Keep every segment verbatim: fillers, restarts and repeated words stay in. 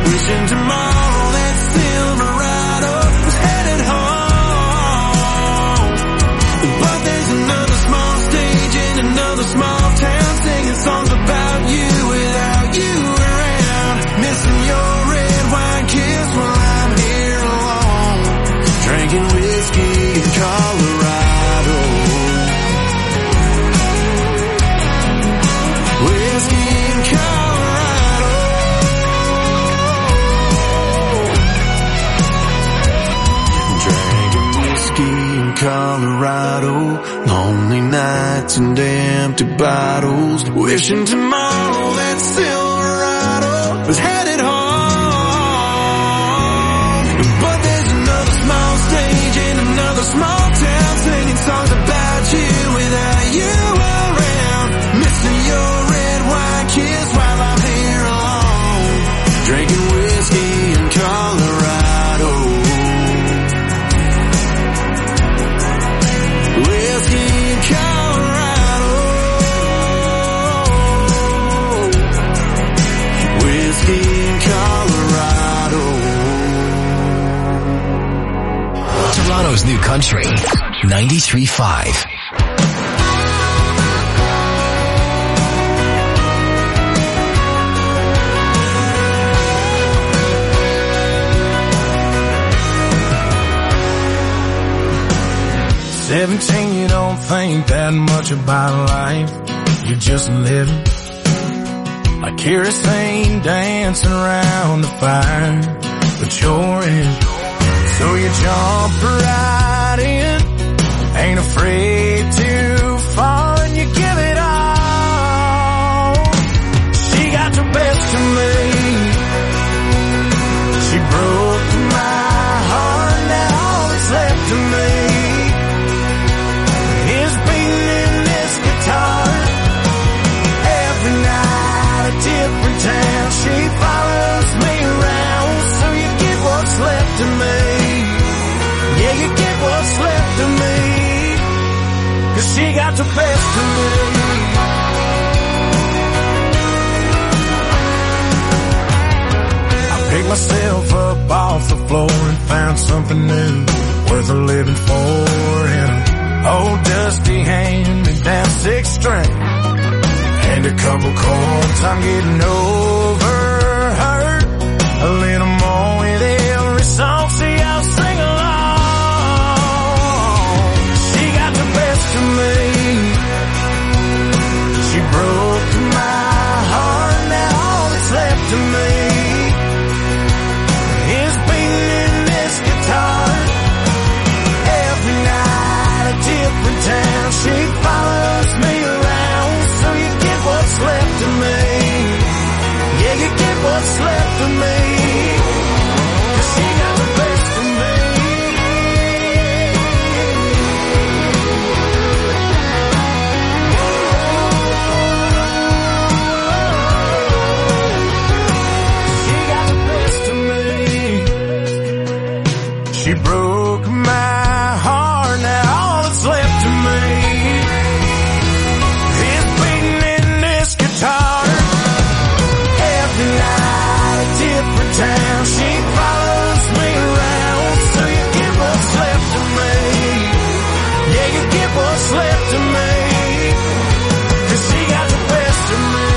Wishing tomorrow that Silverado was headed home. But there's another small stage in another small town, singing songs about you without you around. Missing your red wine kiss while I'm here alone, drinking whiskey in Colorado. Whiskey in Colorado. Drinking whiskey in Colorado. Lonely nights and empty bottles. Wishing tomorrow that Silverado was headed home. But there's another small stage in another small town, singing songs about you without you around. Missing your red wine kiss while I'm here alone, drinking whiskey in Colorado. Whiskey in Colorado. Whiskey in Colorado. Toronto's new country, ninety-three point five. Seventeen, you don't think that much about life. You're just living like kerosene dancing around the fire, but you're in. So you jump right in, ain't afraid to fall, and you give it all. She got the best of me. She broke my heart, now all that's left of me is beating in this guitar. Every night a different town, she follows me around. So you get what's left of me. Yeah, you get what's left of me, 'cause she got the best of me. I picked myself up off the floor and found something new, worth a living for, in an old dusty hand-me-down six string, and a couple chords. I'm getting over hurt a little more with every song, see I'll sing along. To me, she broke my heart, now all that's left of me is beating in this guitar. Every night a different town, she follows me around. So you get what's left of me. Yeah, you get what's left of me, 'cause she got the best of me. She broke my heart, now all that's left of me is beating in this guitar. Every night a different town, she follows me around. So you get what's left of me. Yeah, you get what's left of me, 'cause she got the best of me.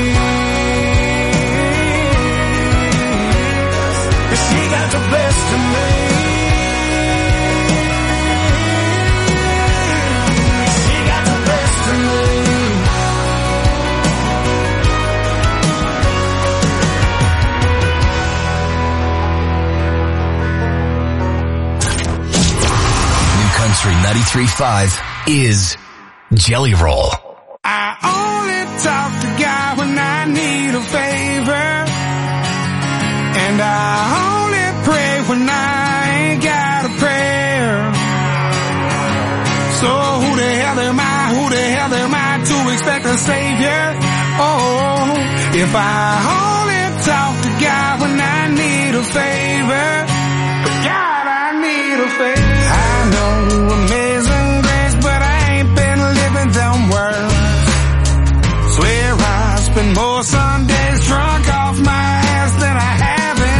'Cause she got the best of me. ninety-three point five is Jelly Roll. I only talk to God when I need a favor, and I only pray when I ain't got a prayer. So who the hell am I, who the hell am I to expect a savior? Oh, if I only talk to God when I need a favor, God, I need a favor. I know amazing grace, but I ain't been living them words. Swear I spend more Sundays drunk off my ass than I have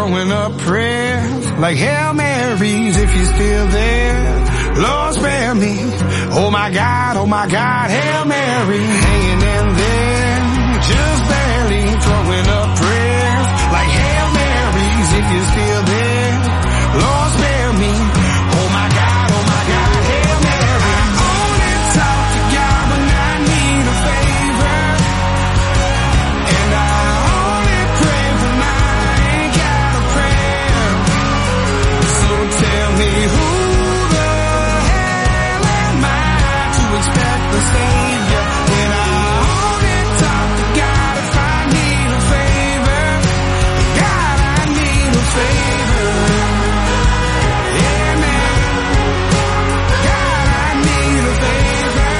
throwing up prayers like Hail Marys if you're still there. Lord spare me. Oh my God, oh my God, Hail Mary, hanging in there, just barely throwing up prayers like Hail Marys if you're still there. Lord spare me. Oh my God, oh my God, Hail Mary. I only talk to God when I need a favor, and I only pray when I ain't got a prayer. So tell me who the hell am I to expect the Savior? And I only talk to God if I need a favor. God, I need a favor. Yeah, man. God, I need a favor.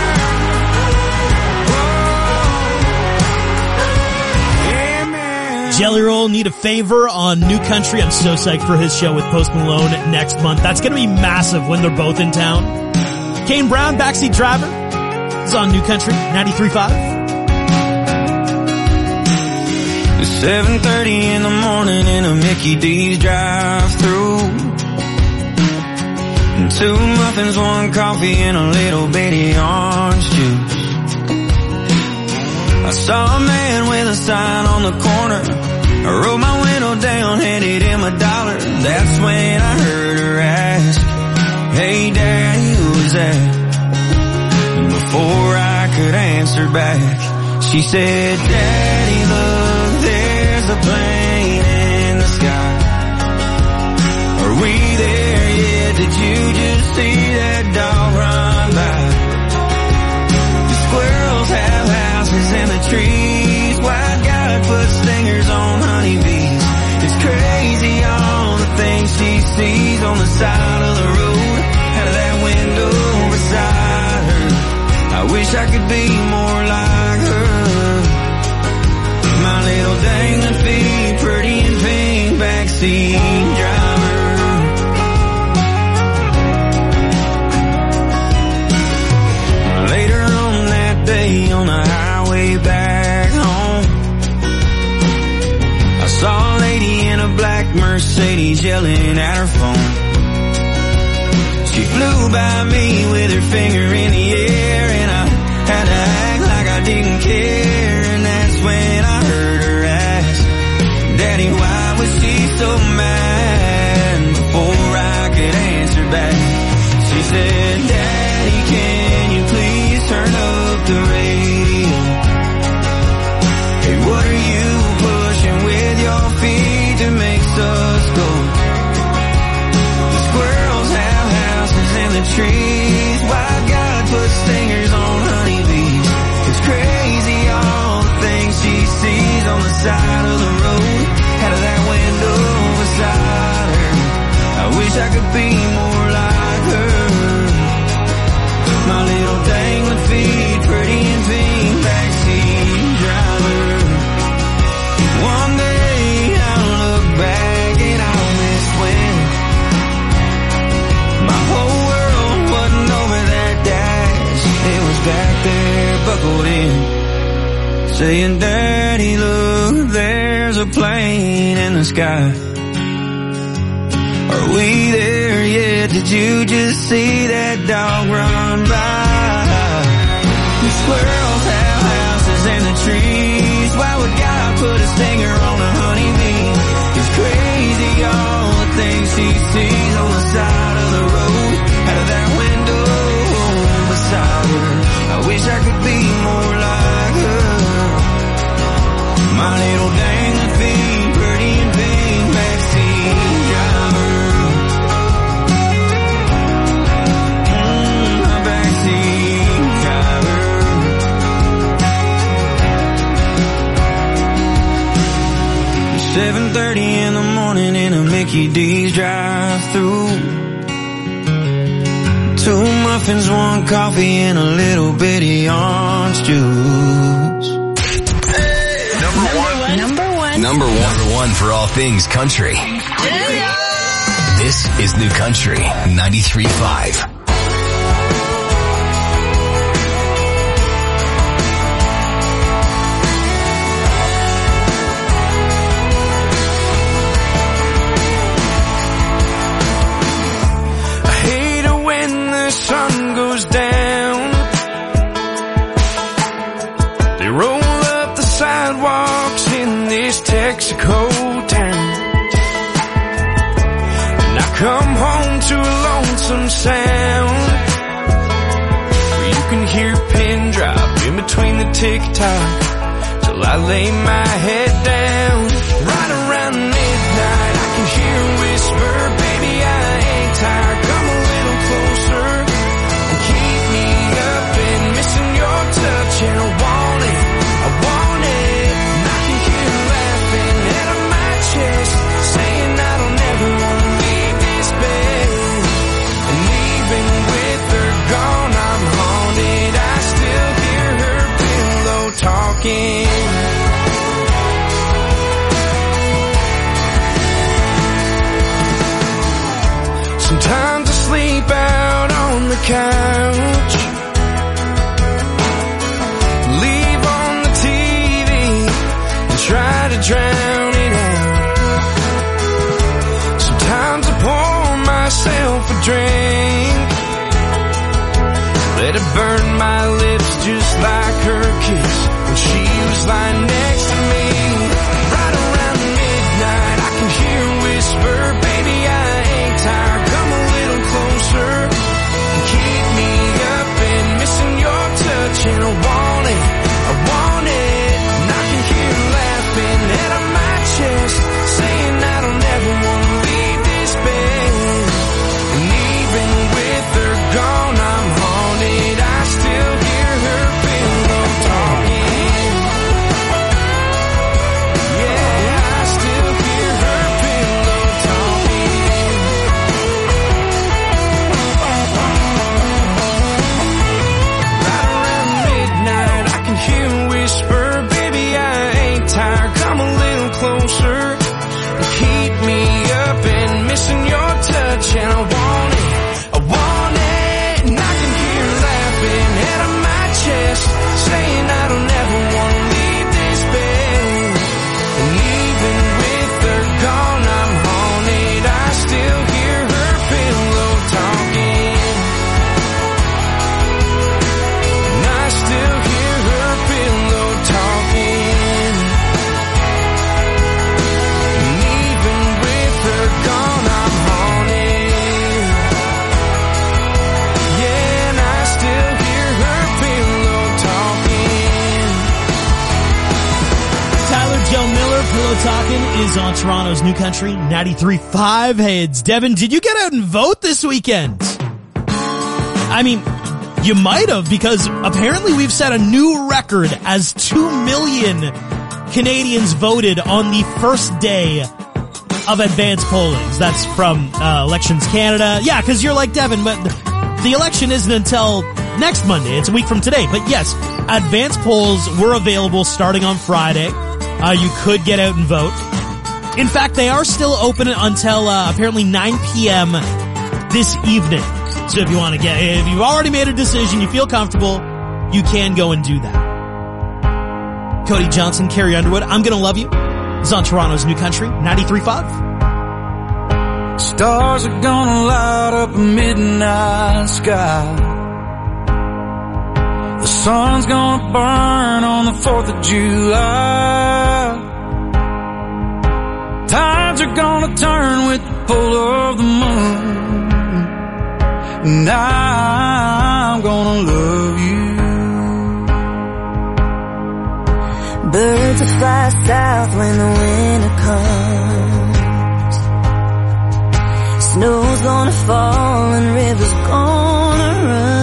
Whoa. Yeah, man. Jelly Roll need a favor on New Country. I'm so psyched for his show with Post Malone next month. That's going to be massive when they're both in town. Kane Brown, Backseat Driver, is on New Country ninety-three point five. It's seven thirty in the morning in a Mickey D's drive-thru. And two muffins, one coffee, and a little bitty orange juice. I saw a man with a sign on the corner. I rolled my window down, handed him a dollar. That's when I heard her ask, "Hey Daddy, who is that?" And before I could answer back, she said, "Daddy, look, there's a plane in the sky. Are we there yet? Did you just see that dog run by? The squirrels have houses in the trees. Why God put stingers on honeybees? It's crazy all the things she sees on the side of the road, out of that window beside her. I wish I could be more like her. My little dangling feet, pretty and pink, backseat driver." Later on that day on the highway back home, I saw a lady in a black Mercedes yelling at her phone. She flew by me with her finger in the air, and I had to act like I didn't care. And that's when I heard her ask, "Daddy, why was she so mad?" Before I could answer back, she said, "Daddy, can you please turn up the radio? Hey, what are you pushing with your feet that makes us go? The squirrels have houses in the trees. Why God put stingers on honeybees? It's crazy all the things she sees on the side of the road, out of that window beside her. I wish I could be more like her. My little dangling feet, pretty and pink, backseat driver. One day I'll look back and I'll miss when my whole world wasn't over that dash. It was back there buckled in, saying, "Daddy, look, there's a plane in the sky. Are we there yet? Did you just see that dog run by? The squirrels have houses in the trees. Why would God put a stinger on a honeybee? It's crazy all the things she sees on the side of the road, out of that window beside her. I wish I could be more like her. My little dangling feet, pretty and pink, backseat driver." Mm, my backseat driver. seven thirty in the morning in a Mickey D's drive-thru. Two muffins, one coffee, and a little bitty orange juice. Number one. Number one. Number one. Number one for all things country. This is New Country ninety-three point five. Mexico town. And I come home to a lonesome sound where you can hear a pin drop in between the tick-tock till I lay my head down. Right around midnight I can hear a whisper, baby I ain't tired, come a little closer and keep me up and missing your touch. And I want it, I want it, and I can hear her laughing out of my chest, saying I don't ever want to leave this bed. And even with her gone I'm haunted, I still hear her pillow talking. Sometimes I sleep out on the couch, leave on the T V and try to drown it out. Sometimes I pour myself a drink, let it burn my lips just like her kiss when she was lying next to me. Right around midnight I can hear her whisper, baby I ain't tired, come a little closer and keep me up and missing your touch. And I want it, I want it, and I can hear her laughing out of my chest, saying I don't ever want to leave this bed. And even with her gone I'm haunted, I still hear her pillow talking. Yeah, I still hear her pillow talking. Right around midnight I can hear her whisper, baby I ain't tired, come a little closer and keep me up and missing your touch. And I want it, I want it, and I can hear her laughing out of my chest, saying I don't ever want to leave this bed. And even with her gone I'm haunted, I still hear her pillow talking. And I still hear her pillow talking. And even with her gone I'm haunted. Yeah, and I still hear her pillow talking. Tyler Joe Miller, Pillow Talking, is on Toronto's New Country ninety-three point five. Hey, it's Devin. Did you get out and vote this weekend? I mean, you might have, because apparently we've set a new record as two million Canadians voted on the first day of advanced polling. That's from uh, Elections Canada. Yeah, because you're like, Devin, but the election isn't until next Monday. It's a week from today. But yes, advanced polls were available starting on Friday. Uh, you could get out and vote. In fact, they are still open until uh, apparently nine p.m. this evening. So if you want to get, if you've already made a decision, you feel comfortable, you can go and do that. Cody Johnson, Carrie Underwood, I'm Gonna Love You. It's on Toronto's New Country ninety-three point five. Stars are gonna light up a midnight sky. The sun's gonna burn on the fourth of July. Tides are gonna turn with the pull of the moon. And I'm gonna love you. Birds will fly south when the winter comes. Snow's gonna fall and rivers gonna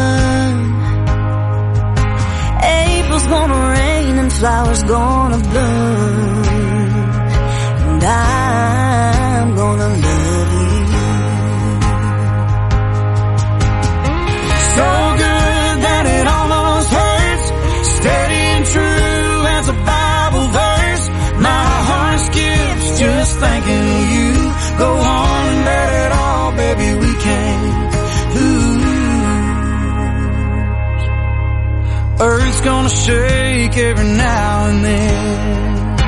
run. April's gonna rain and flowers gonna bloom. And I'm gonna love you. So good that it almost hurts. Steady and true as a Bible verse. My heart skips just thinking of you. Go on and let it all, baby, we can't lose. Earth's gonna shake every now and then.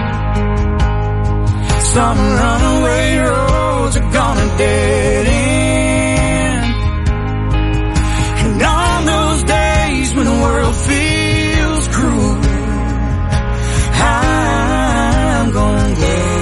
Some runaway roads are gonna dead end. And on those days when the world feels cruel, I'm gonna love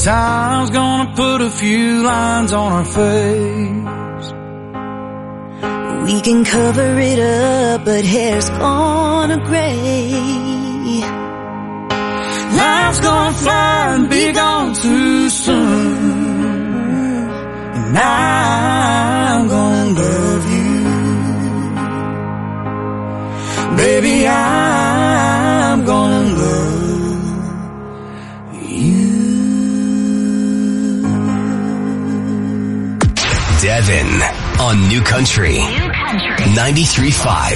Time's gonna put a few lines on our face. We can cover it up, but hair's gonna gray. Life's gonna fly and be gone too soon. And I'm gonna love you. Baby, I'm gonna love you. Devin on New Country. New Country. ninety-three point five.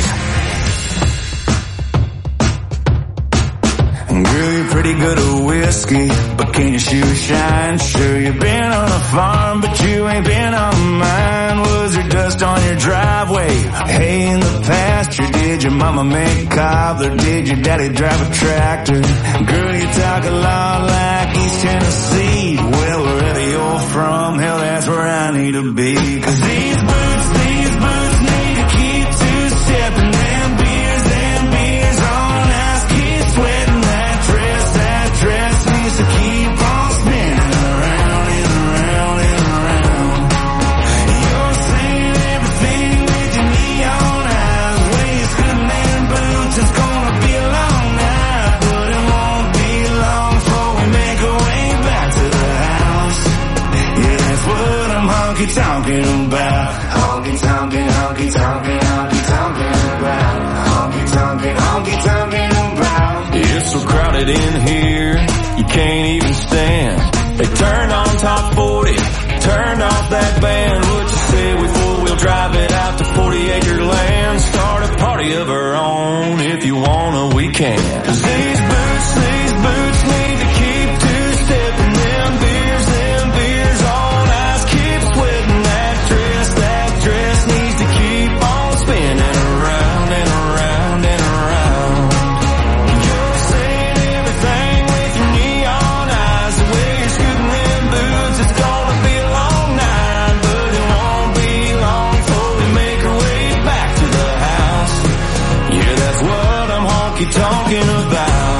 Girl, you're pretty good at whiskey, but can your shoes shine? Sure, you've been on a farm, but you ain't been on mine. Was there dust on your driveway? Hey, in the pasture, did your mama make cobbler? Did your daddy drive a tractor? Girl, you talk a lot like East Tennessee. Well, wherever you're from, hell, that's where I need to be. Cause these boots, these boots need to keep two-stepping. Them beers, them beers on ice, keep sweating. Dress needs to keep on spinning around and around and around. You're saying everything with your neon eyes. Waist good man boots, it's gonna be a long night, but it won't be long before we make our way back to the house. Yeah, that's what I'm honky tonkin' about. Honky tonkin', honky tonkin', honky tonkin' about. Honky tonkin', honky tonkin' about. It's so crowded in here, you can't even stand. They turned on top forty, turned off that band. What you say we four-wheel drive it out to forty acre land? Start a party of our own, if you wanna we can. Cause these boots, these boots need to keep two-stepping. Them beers, them beers on ice, keep sweating. That dress, that dress needs to keep on spinning around and around and around. You're saying everything with your neon eyes. The way you're scooting them boots, it's gonna be a long night, but it won't be long before we make our way back to the house. Yeah, that's what I'm honky-tonkin' about.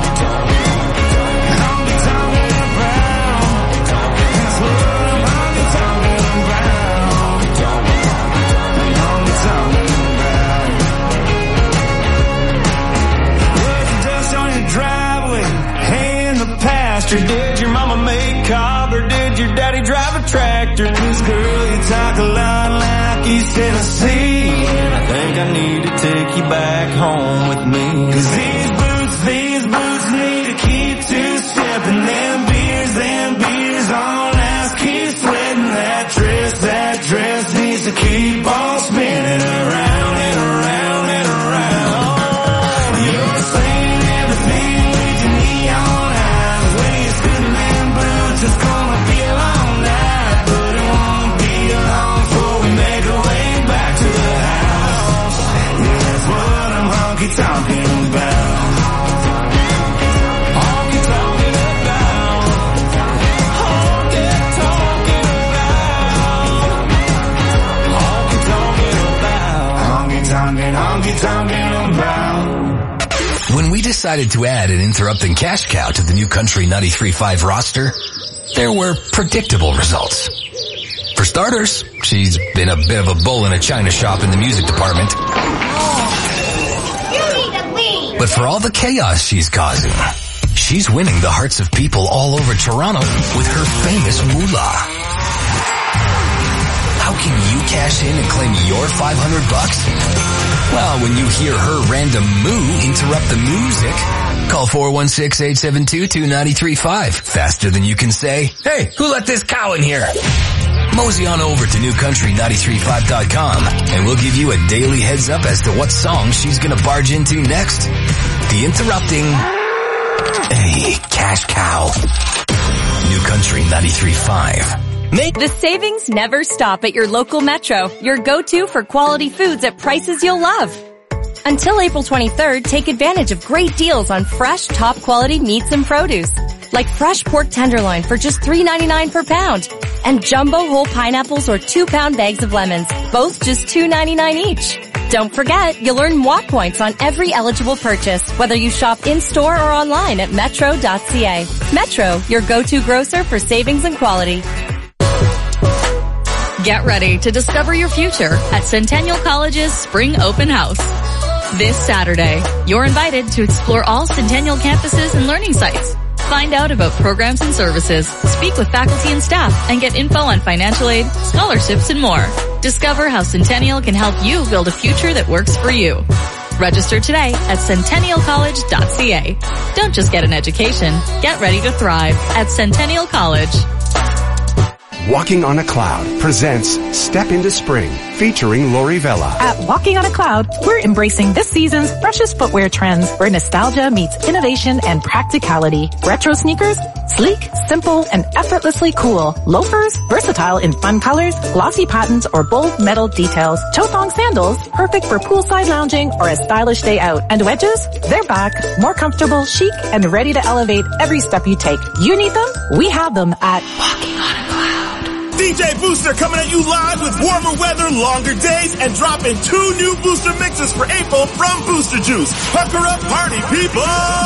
Honky-tonkin' about. That's what I'm honky-tonkin' about. Honky-tonkin' about. Was the dust on your driveway? Hey, in the pasture, did your mama make cobbler? Did your daddy drive a tractor? Cause girl, you talk a lot like East Tennessee, and I think I need to take you back home with me. Cause these boots, these boots need to keep two-stepping. Them beers, them beers on ice, keep sweating. That dress, that dress needs to keep on spinning around and around and around. You're saying everything with your neon eyes. Waist good man boots, it's gonna be a long night, but it won't be long before we make our way back to the house. Yeah, that's what I'm honky-tonkin' about. Honky-tonkin' about. Honky-tonkin' about. Honky-tonkin' about. Honky-tonkin', honky-tonkin' about. When we decided to add an Interrupting Cash Cow to the New Country ninety-three point five roster, there were predictable results. For starters, she's been a bit of a bull in a china shop in the music department. You need to leave. But for all the chaos she's causing, she's winning the hearts of people all over Toronto with her famous moolah. How can you cash in and claim your five hundred bucks? Well, when you hear her random moo interrupt the music, call four one six, eight seven two, two nine three five. Faster than you can say, hey, who let this cow in here? Mosey on over to new country nine three five dot com and we'll give you a daily heads up as to what song she's gonna barge into next. The Interrupting Hey, Cash Cow. New Country ninety-three point five. Make the savings never stop at your local Metro, your go-to for quality foods at prices you'll love. Until April twenty-third, take advantage of great deals on fresh, top-quality meats and produce, like fresh pork tenderloin for just three ninety-nine per pound, and jumbo whole pineapples or two-pound bags of lemons, both just two ninety-nine each. Don't forget, you'll earn W A points on every eligible purchase, whether you shop in-store or online at metro dot c a. Metro, your go-to grocer for savings and quality. Get ready to discover your future at Centennial College's Spring Open House. This Saturday, you're invited to explore all Centennial campuses and learning sites. Find out about programs and services, speak with faculty and staff, and get info on financial aid, scholarships, and more. Discover how Centennial can help you build a future that works for you. Register today at centennial college dot c a. Don't just get an education, get ready to thrive at Centennial College. Walking on a Cloud presents Step into Spring, featuring Lori Vella. At Walking on a Cloud, we're embracing this season's freshest footwear trends where nostalgia meets innovation and practicality. Retro sneakers, sleek, simple, and effortlessly cool. Loafers, versatile in fun colors, glossy patterns, or bold metal details. Toe-thong sandals, perfect for poolside lounging or a stylish day out. And wedges, they're back, more comfortable, chic, and ready to elevate every step you take. You need them? We have them at Walking on a Cloud. D J Booster coming at you live with warmer weather, longer days, and dropping two new booster mixes for April from Booster Juice. Pucker up, party people!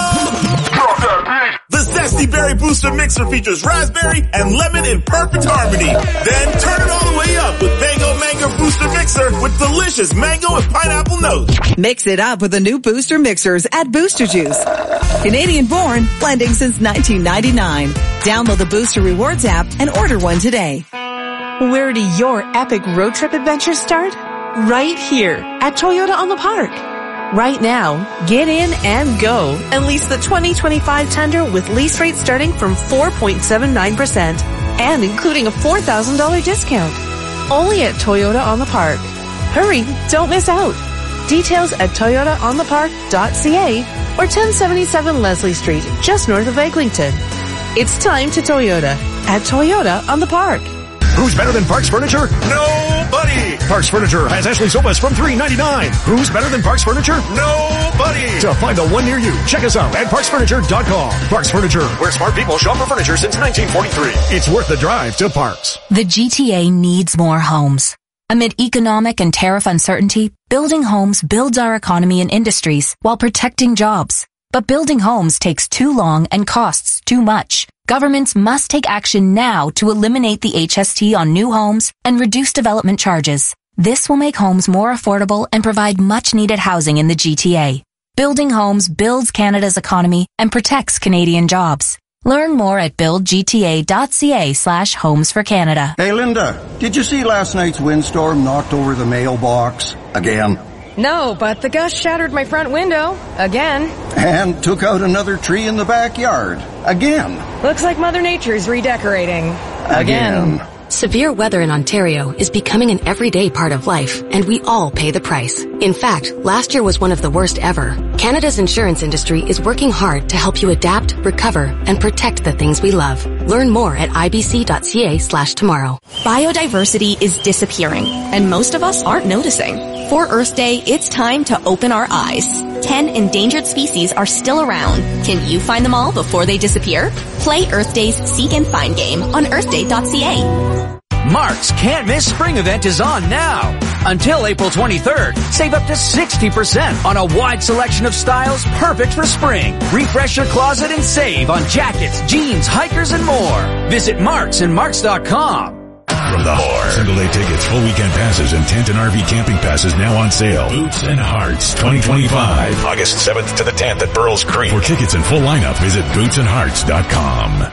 The Zesty Berry Booster Mixer features raspberry and lemon in perfect harmony. Then turn it all the way up with Mango Mango Booster Mixer with delicious mango and pineapple notes. Mix it up with the new Booster Mixers at Booster Juice. Canadian born, blending since nineteen ninety-nine. Download the Booster Rewards app and order one today. Where do your epic road trip adventures start? Right here at Toyota on the Park. Right now, get in and go and lease the twenty twenty-five Tundra with lease rates starting from four point seven nine percent and including a four thousand dollars discount. Only at Toyota on the Park. Hurry, don't miss out. Details at toyota on the park dot c a or ten seventy-seven Leslie Street, just north of Eglinton. It's time to Toyota at Toyota on the Park. Who's better than Parks Furniture? Nobody! Parks Furniture has Ashley sofas from three ninety-nine. Who's better than Parks Furniture? Nobody! To find the one near you, check us out at parks furniture dot com. Parks Furniture, where smart people shop for furniture since nineteen forty-three. It's worth the drive to Parks. The G T A needs more homes. Amid economic and tariff uncertainty, building homes builds our economy and industries while protecting jobs. But building homes takes too long and costs too much. Governments must take action now to eliminate the H S T on new homes and reduce development charges. This will make homes more affordable and provide much-needed housing in the G T A. Building homes builds Canada's economy and protects Canadian jobs. Learn more at build g t a dot c a slash homes for Canada. Hey, Linda, did you see last night's windstorm knocked over the mailbox again? No, but the gust shattered my front window. Again. And took out another tree in the backyard. Again. Looks like Mother Nature's redecorating. Again. Again. Severe weather in Ontario is becoming an everyday part of life, and we all pay the price. In fact, last year was one of the worst ever. Canada's insurance industry is working hard to help you adapt, recover, and protect the things we love. Learn more at i b c dot c a slash tomorrow. Biodiversity is disappearing, and most of us aren't noticing. For Earth Day, it's time to open our eyes. Ten endangered species are still around. Can you find them all before they disappear? Play Earth Day's Seek and Find game on earth day dot c a. Mark's Can't Miss Spring event is on now. Until April twenty-third, save up to sixty percent on a wide selection of styles perfect for spring. Refresh your closet and save on jackets, jeans, hikers, and more. Visit Marks and Marks dot com. From the Heart. Single-day tickets, full weekend passes, and tent and R V camping passes now on sale. Boots and Hearts twenty twenty-five. August seventh to the tenth at Burles Creek. For tickets and full lineup, visit boots and hearts dot com.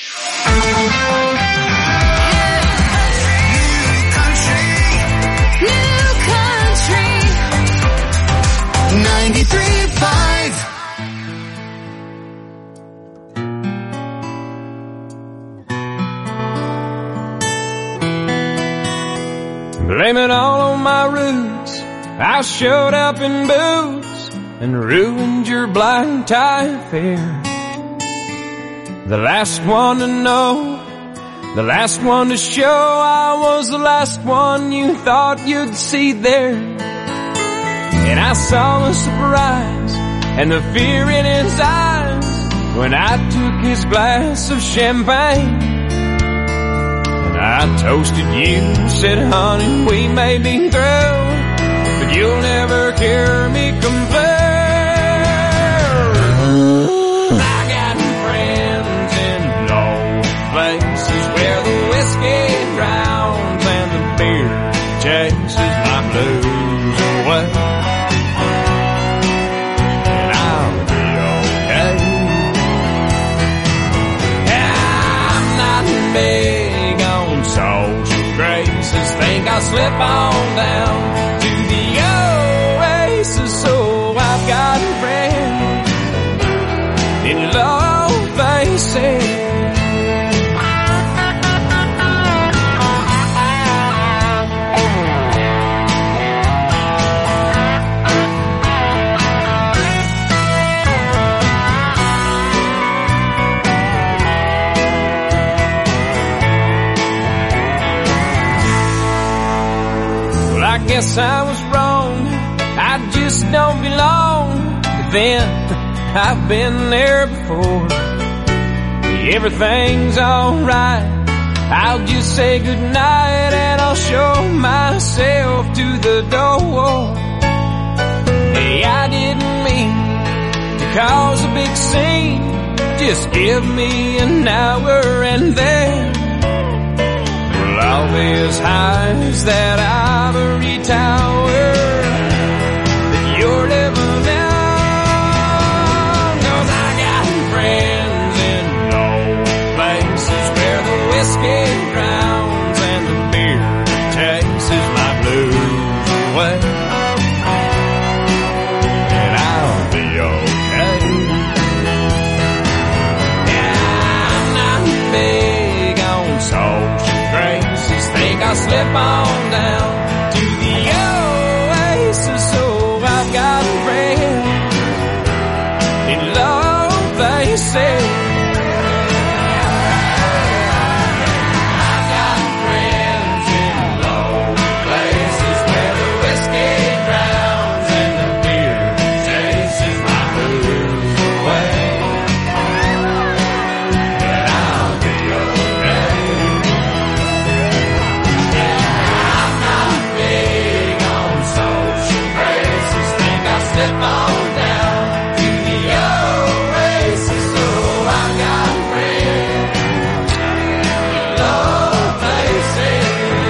ninety-three point five Blame it all on my roots. I showed up in boots and ruined your blind tie affair. The last one to know, the last one to show, I was the last one you thought you'd see there. And I saw the surprise and the fear in his eyes when I took his glass of champagne. And I toasted you, said, honey, we may be through, but you'll never hear me complain. I got friends in low places where the whiskey drowns and the beer chases my blues away. And I'll be okay. I'm not big on social graces. Think I'll slip on down to the oasis. So I've got friends in low places. Well, I guess I was wrong. I just don't belong. But then I've been there before. Everything's alright. I'll just say goodnight and I'll show myself to the door. Hey, I didn't mean to cause a big scene. Just give me an hour and then we'll all be as high as that ivory tower that you're living in. 'Cause I got friends in low places where the whiskey drowns and the beer chases my blues away. And I'll be okay. Yeah, I'm not big on social graces. Think I'll slip on down to the oasis. So I've got friends in low places. I've got friends in low places where the whiskey drowns and the beer chases my blues away. And I'll be okay. I'm not big on social graces. Think I'll slip on down to the oasis. So I've got friends in low places.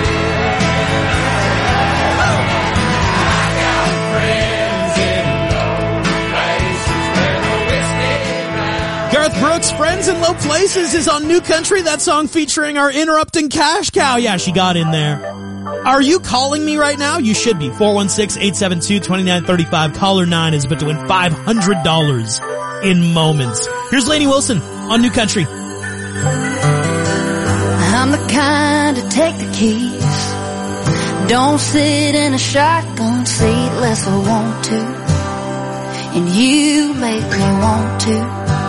I got friends in low places where the whiskey drowns. Garth Brooks, Friends in Low Places is on New Country. That song featuring our interrupting cash cow. Yeah, she got in there. Are you calling me right now? You should be. four one six, eight seven two, two nine three five. Caller nine is about to win five hundred dollars in moments. Here's Lainey Wilson on New Country. I'm the kind to take the keys. Don't sit in a shotgun seat unless I want to. And you make me want to.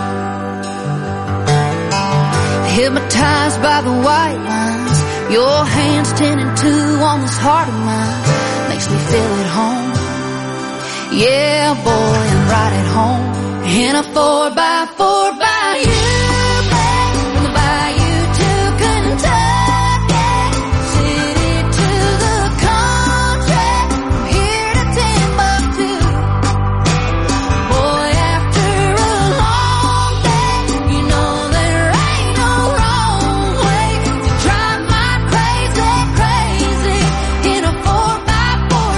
Hypnotized by the white lines. Your hands ten and two on this heart of mine. Makes me feel at home. Yeah, boy, I'm right at home. In a four by four by you. From the bayou to Kentucky, city to the country, from here to Timbuktu. Boy, after a long day, you know there ain't no wrong way to drive my crazy, crazy in a four by four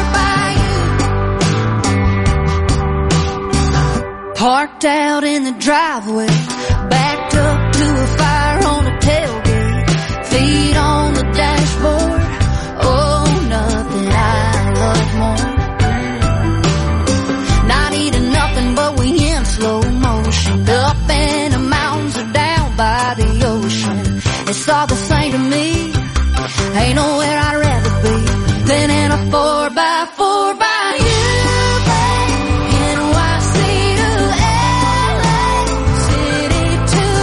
by you. Parked out in the driveway, backed up to a fire on a tailgate, feet on the dashboard. Oh, nothing I love more. Not eating nothing, but we in slow motion. Up in the mountains or down by the ocean. It's all the same to me. Ain't nowhere I'd rather be than in a four by four by you. N Y C to L A, city to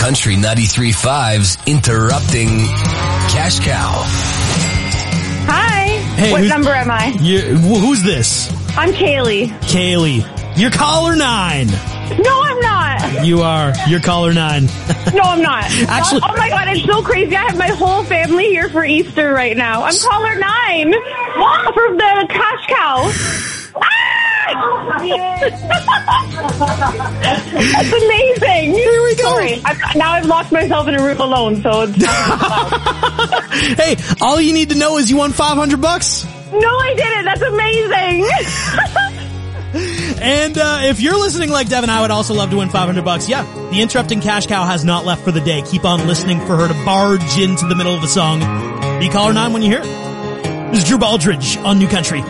Country ninety-three point five's Interrupting Cash Cow. Hi. Hey, what who's- number am I? You, wh- who's this? I'm Kaylee. Kaylee. You're caller nine. No, I'm not. You are. You're caller nine. No, I'm not. Actually- oh my God, it's so crazy. I have my whole family here for Easter right now. I'm caller nine from the Cash Cow. That's amazing. Here we go. Sorry, I've, now I've locked myself in a room alone, so it's Hey, all you need to know is you won five hundred bucks. No, I didn't. That's amazing. And uh, if you're listening like Devin, I would also love to win five hundred bucks. Yeah, the Interrupting Cash Cow has not left for the day. Keep on listening for her to barge into the middle of the song. Be caller nine when you hear it. This is Drew Baldridge on New Country.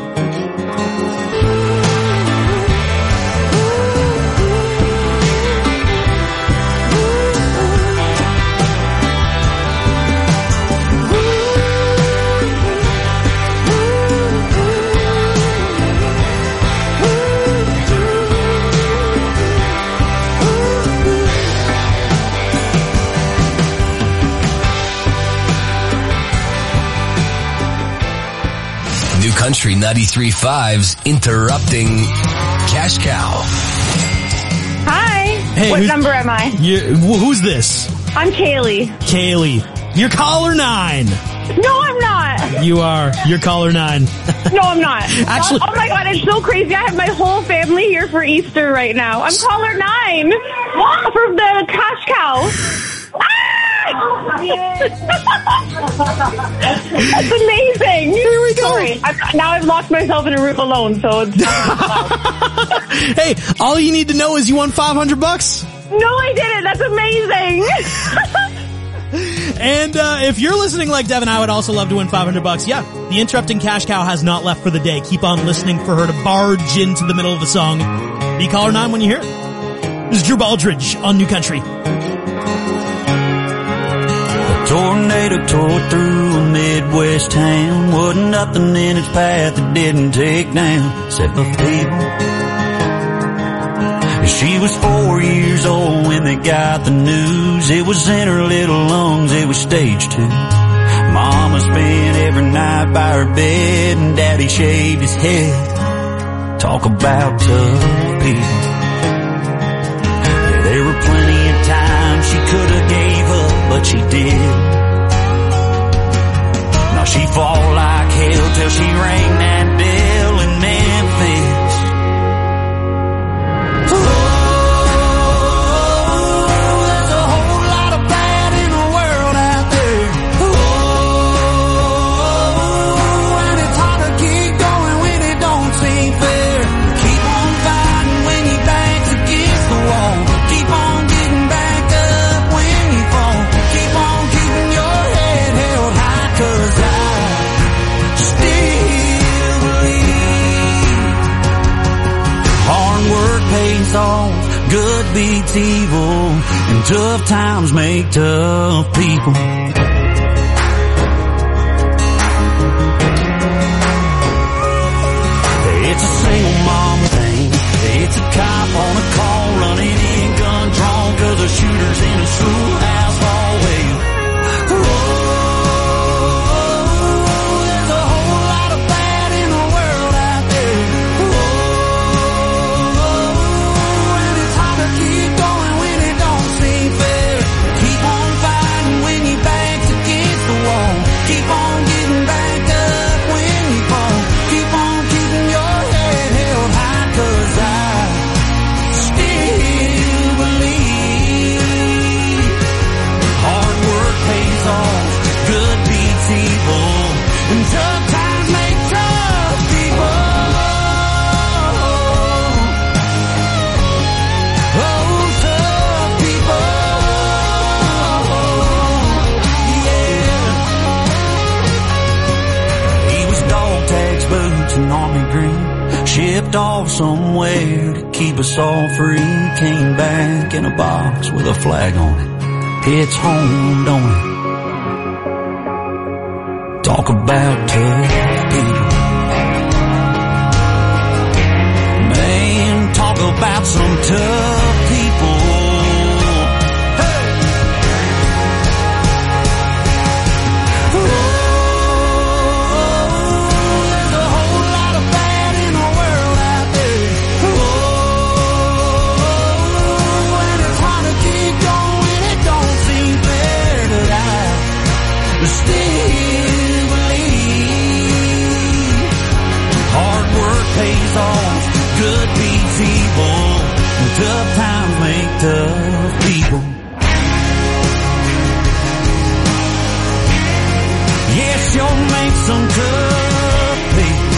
New Country ninety-three point five's Interrupting Cash Cow. Hi. Hey, what who's- number am I? You, wh- who's this? I'm Kaylee. Kaylee. You're caller nine. No, I'm not. You are. You're caller nine. No, I'm not. Actually- oh my God, it's so crazy. I have my whole family here for Easter right now. I'm caller nine from the Cash Cow. That's amazing. Here we go. Sorry, I've, now I've locked myself in a room alone, so it's Hey, all you need to know is you won five hundred bucks. No, I didn't. That's amazing. And uh, if you're listening like Devin, I would also love to win five hundred bucks. Yeah, the Interrupting Cash Cow has not left for the day. Keep on listening for her to barge into the middle of the song. Be caller nine when you hear it. This is Drew Baldridge on New Country. Tornado tore through a Midwest town. Wasn't nothing in its path that didn't take down except the people. She was four years old when they got the news. It was in her little lungs, it was stage two. Mama spent every night by her bed and Daddy shaved his head. Talk about tough people. Yeah, there were plenty of times she could have gave up, but she did. Now she fought like hell till she rang that bell in Memphis. Oh, there's a whole lot of bad in the world out there. Oh, and it's hard to keep going when it don't seem fair. Keep on fighting when your back's against the wall. Keep on getting back up when you fall. Keep on keeping your head held high, 'cause I still believe hard work pays off, good beats evil, and tough times make tough people. It's a single mom thing. It's a cop on a call running in gun drawn 'cause a shooter's in a schoolhouse hallway. Oh, there's a whole lot of bad in the world out there. Oh, and it's hard to keep going when it don't seem fair. Keep on fighting when your back's against the wall. Keep on getting back up when you fall. Keep on keeping your head held high, 'cause I still believe hard work pays off, good beats evil, and tough times make tough people. Oh, tough people. Yeah. He was dog tags, boots, and army green. Shipped off somewhere to keep us all free. Came back in a box with a flag on it. It's home, don't it? Talk about tough people. Man, talk about some tough people. Hey! tough people. Yes, you'll make some tough people.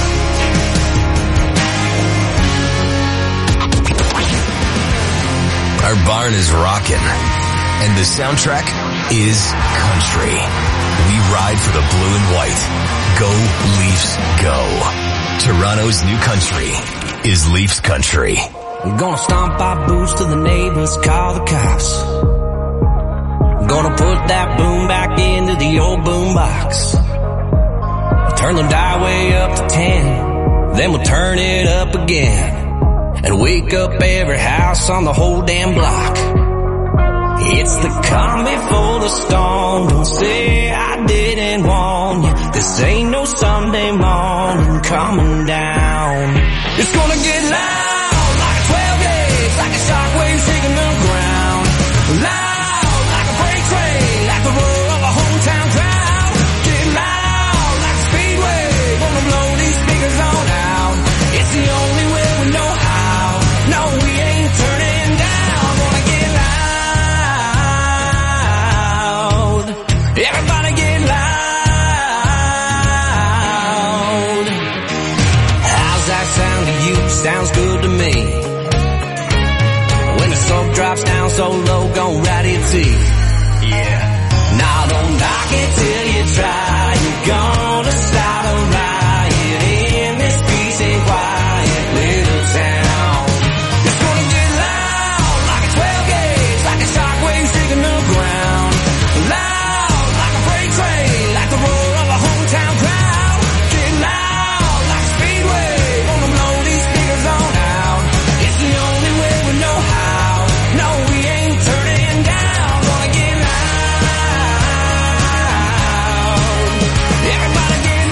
Our barn is rocking, and the soundtrack is country. We ride for the blue and white. Go Leafs, go. Toronto's new country is Leafs country. I'm gonna stomp our boots to the neighbors, call the cops. I'm gonna put that boom back into the old boom box. Turn the dial way up to ten, then we'll turn it up again. And wake up every house on the whole damn block. It's the calm before the storm. Don't say I didn't warn you. This ain't no Sunday morning coming down. It's gonna get loud like a twelve gauge, like a shockwave shaking the ground. Loud like a freight train, like the roar of a hometown crowd. Get loud like a speedway, gonna blow these speakers on out. It's the only way we know how. No, we ain't turning down. Gonna get loud. Everybody get loud. How's that sound to you? Sounds good to me. When the smoke drops down so low, gon' ride it to you. Yeah. Now don't knock it till you try. You're gonna start a riot in this peace and quiet little town. It's gonna get loud like a twelve gauge, like a shockwave shaking the ground. Loud like a freight train, like the roar of a hometown crowd. Get loud like a speedway, gonna blow these speakers on out. It's the only way we know how. No, we ain't turning down. Gonna get loud. Everybody get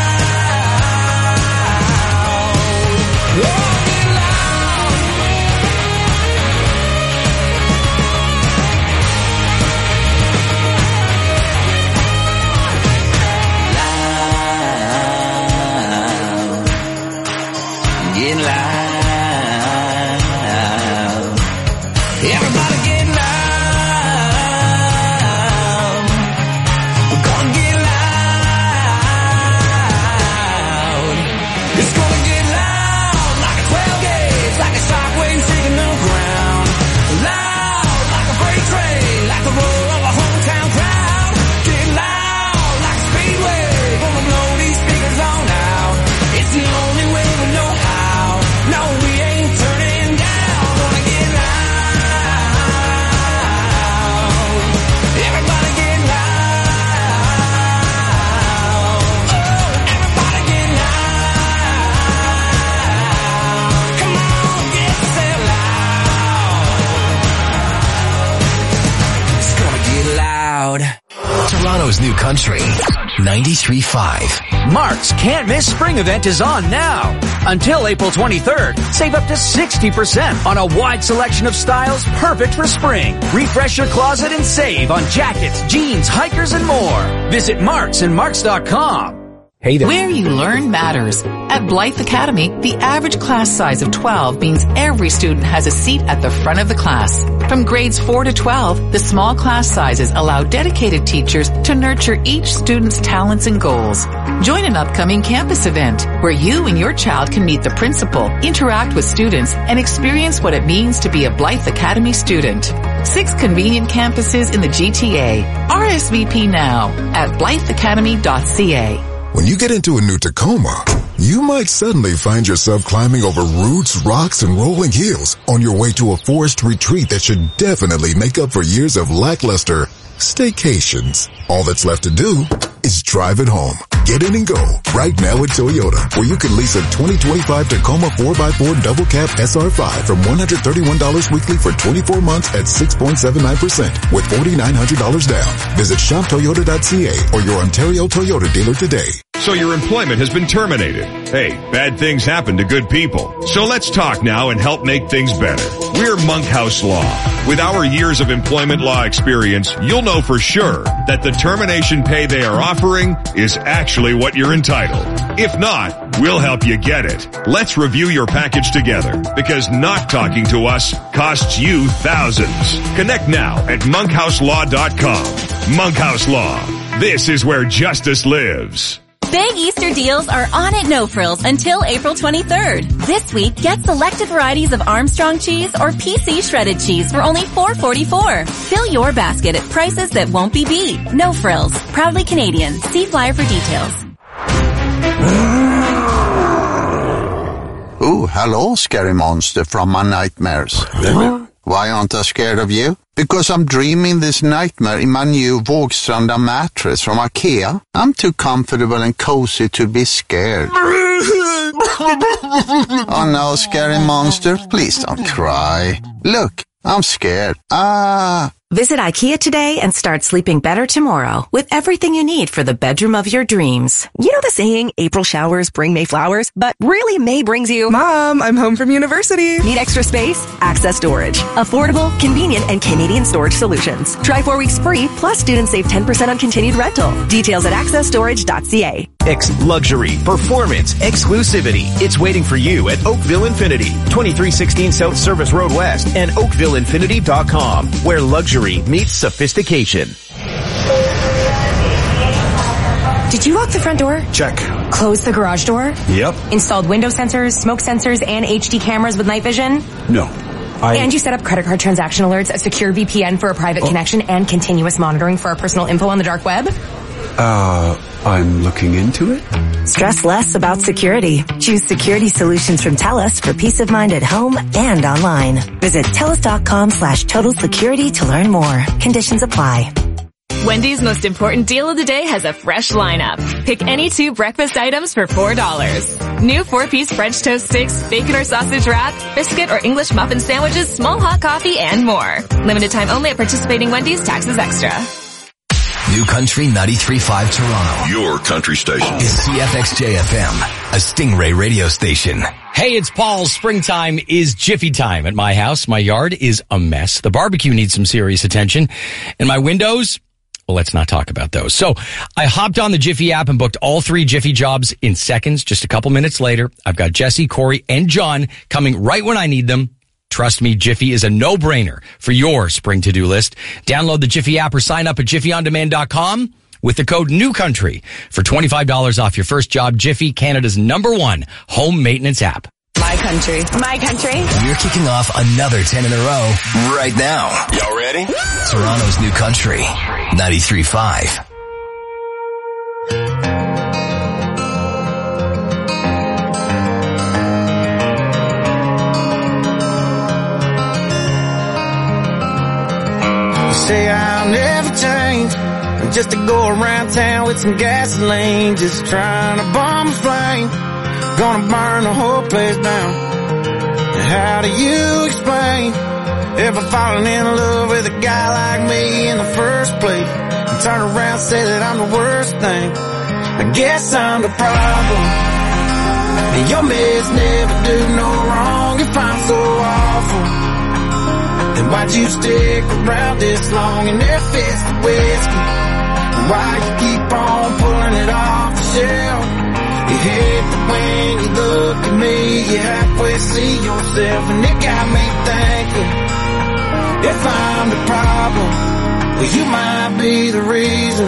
loud. Oh, get loud. Get loud. Everybody get loud. We're gonna get loud. It's gonna get loud like a twelve gauge, like a shockwave shaking the ground. Loud like a freight train, like the roar of a hometown crowd. Get loud like a speedway, gonna blow these speakers on out. It's the only way we know how. No, we ain't turning down. Gonna get loud. Everybody get loud. Oh, everybody get loud. Come on, get yourself loud. It's gonna get loud. Toronto's new country, ninety-three point five. Mark's Can't Miss Spring event is on now. Until April twenty-third, save up to sixty percent on a wide selection of styles perfect for spring. Refresh your closet and save on jackets, jeans, hikers, and more. Visit Marks and Marks dot com. Hey there. Where you learn matters. At Blythe Academy, the average class size of twelve means every student has a seat at the front of the class. From grades four to twelve, the small class sizes allow dedicated teachers to nurture each student's talents and goals. Join an upcoming campus event where you and your child can meet the principal, interact with students, and experience what it means to be a Blythe Academy student. Six convenient campuses in the G T A. R S V P now at blythe academy dot c a. When you get into a new Tacoma, you might suddenly find yourself climbing over roots, rocks, and rolling hills on your way to a forest retreat that should definitely make up for years of lackluster staycations. All that's left to do is drive it home. Get in and go right now at Toyota, where you can lease a twenty twenty-five Tacoma four by four double cab S R five from one hundred thirty-one dollars weekly for twenty-four months at six point seven nine percent with four thousand nine hundred dollars down. Visit shop toyota dot c a or your Ontario Toyota dealer today. So your employment has been terminated. Hey, bad things happen to good people. So let's talk now and help make things better. We're Monkhouse Law. With our years of employment law experience, you'll know for sure that the termination pay they are offering is actually what you're entitled. If not, We'll help you get it. Let's review your package together, because not talking to us costs you thousands. Connect now at monkhouse law dot com. Monkhouse Law. This is where justice lives. Big Easter deals are on at No Frills until April twenty-third. This week, get selected varieties of Armstrong cheese or P C shredded cheese for only four forty-four. Fill your basket at prices that won't be beat. No Frills. Proudly Canadian. See flyer for details. Oh, hello, scary monster from my nightmares. Why aren't I scared of you? Because I'm dreaming this nightmare in my new Vågstranda mattress from IKEA. I'm too comfortable and cozy to be scared. Oh no, scary monster, please don't cry. Look, I'm scared. Ah. Visit IKEA today and start sleeping better tomorrow with everything you need for the bedroom of your dreams. You know the saying, April showers bring May flowers, but really May brings you, Mom, I'm home from university. Need extra space? Access Storage. Affordable, convenient, and Canadian storage solutions. Try four weeks free, plus students save ten percent on continued rental. Details at access storage dot c a. X luxury, performance, exclusivity. It's waiting for you at Oakville Infinity, twenty-three sixteen South Service Road West and oakville infinity dot com, where luxury meets sophistication. Did you lock the front door? Check. Close the garage door? Yep. Installed window sensors, smoke sensors, and H D cameras with night vision? No. I... And you set up credit card transaction alerts, a secure V P N for a private oh. connection, and continuous monitoring for our personal info on the dark web? Uh, I'm looking into it. Stress less about security. Choose security solutions from TELUS for peace of mind at home and online. Visit telus.com slash total security to learn more. Conditions apply. Wendy's most important deal of the day has a fresh lineup. Pick any two breakfast items for four dollars. New four-piece French toast sticks, bacon or sausage wrap, biscuit or English muffin sandwiches, small hot coffee, and more. Limited time only at participating Wendy's. Taxes extra. New Country ninety-three point five Toronto. Your country station. Is C F X J F M, a Stingray radio station. Hey, it's Paul. Springtime is Jiffy time at my house. My yard is a mess. The barbecue needs some serious attention. And my windows, well, let's not talk about those. So I hopped on the Jiffy app and booked all three Jiffy jobs in seconds. Just a couple minutes later, I've got Jesse, Corey, and John coming right when I need them. Trust me, Jiffy is a no-brainer for your spring to-do list. Download the Jiffy app or sign up at jiffy on demand dot com with the code NEWCOUNTRY for twenty-five dollars off your first job. Jiffy, Canada's number one home maintenance app. My country. My country. We're kicking off another ten in a row right now. Y'all ready? Toronto's New Country, ninety-three point five. Say I'll never change, just to go around town with some gasoline, just trying to bomb a flame, gonna burn the whole place down. And how do you explain ever falling in love with a guy like me in the first place, and turn around and say that I'm the worst thing? I guess I'm the problem, and your mess never do no wrong. If I'm so awful, then why'd you stick around this long in their fist of whiskey? Why you keep on pulling it off the shelf? You hate that when you look at me, you halfway see yourself, and it got me thinking, if I'm the problem, well, you might be the reason.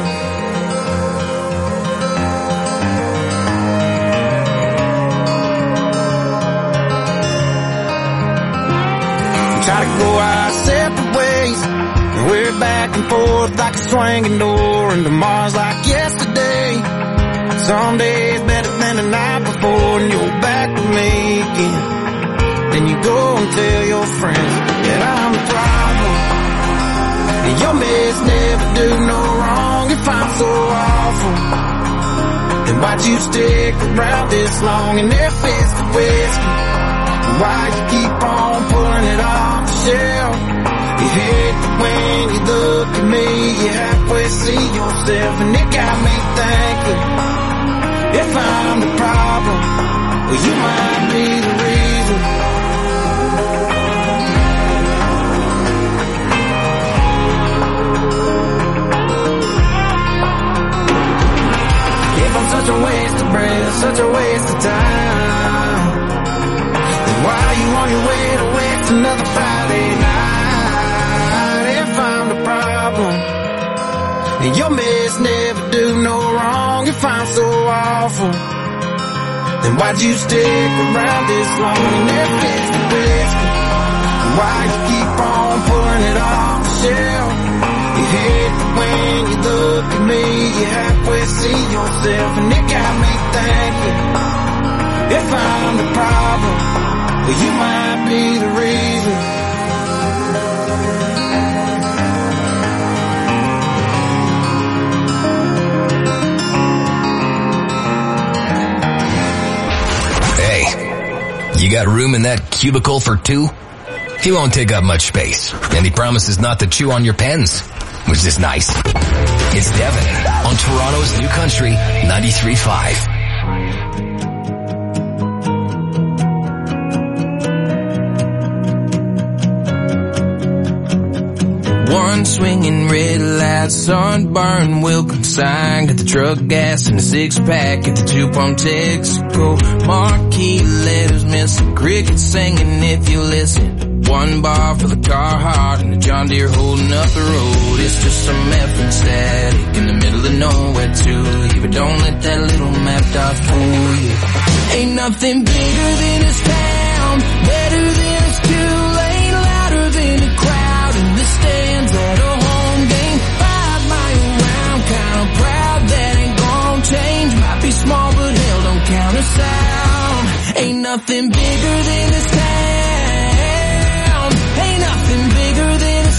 Try to go our separate ways, and we're back and forth like a swinging door, and tomorrow's like yesterday. Some days better than the night before, and you're back with me again. Then you go and tell your friends that I'm the problem, and your mess never do no wrong. If I'm so awful, then why'd you stick around this long in their fist of whiskey? Why you keep on pulling it off the shelf? You hate that when you look at me, you halfway see yourself, and it got me thinking, if I'm the problem, well, you might be the reason. If I'm such a waste of breath, such a waste of time, another Friday night. If I'm the problem, and your mess never do no wrong, if I'm so awful, then why'd you stick around this long and never fix the biscuit? And why you keep on pulling it off the shelf? You hate that when you look at me, you halfway see yourself, and it got me thinking, if I'm the problem, well, you might be the reason. You got room in that cubicle for two? He won't take up much space, and he promises not to chew on your pens, which is nice. It's Devin on Toronto's New Country ninety-three point five. One swinging red light, sunburn will consign. Got the truck gas and the six pack at the two pump Texaco. Marquee letters missing, crickets singing if you listen. One bar for the Carhartt and the John Deere holding up the road. It's just some effing static in the middle of nowhere to you, but don't let that little map dot fool you. Ain't nothing bigger than this town, better than it's too late, louder than the crowd in the stands at a home game. Five mile round, kinda proud that ain't gon' change. Might be small but hell don't count us out. Ain't nothing bigger than this town. Ain't nothing bigger than this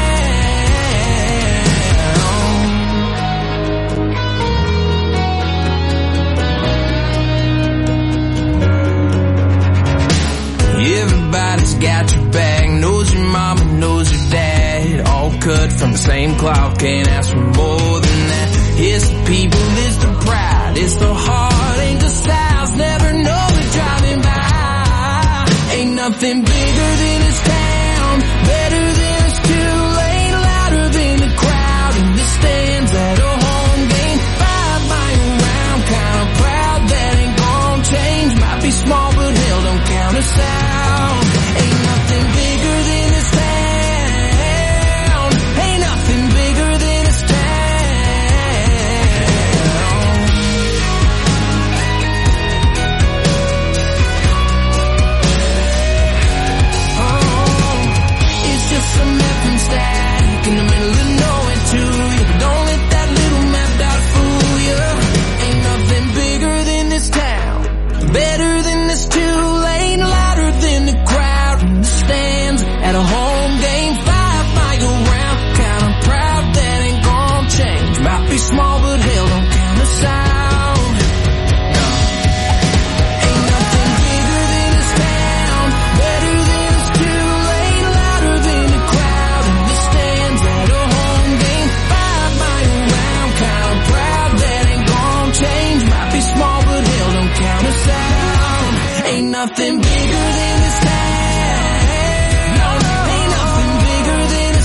town. Everybody's got your back, knows your mama, knows your dad. All cut from the same cloth, can't ask for more than that. It's the people, it's the pride, it's the heart, ain't the styles, never know they're driving by. Ain't nothing bigger than this town, better than it's too late, louder than the crowd in the stands at a home game. Five mile round, kinda proud that ain't gon' change. Might be small but hell don't count us out. Ain't nothing bigger than this town. Ain't nothing bigger than this town. Oh, it's just some effing static in the middle of nowhere to you, but don't let that little map dot fool you. Ain't nothing bigger than this town, better than this too late, louder than the crowd in the stands at a home game. Five mile round, kinda proud that ain't gon' change. Might be small but hell don't count us out. No. Ain't nothing bigger than this town, better than it's too late, louder than the crowd in the stands at a home game. Five mile round, kinda proud that ain't gon' change. Might be small but hell don't count us out. Ain't nothing bigger than this town. No, ain't nothing bigger than this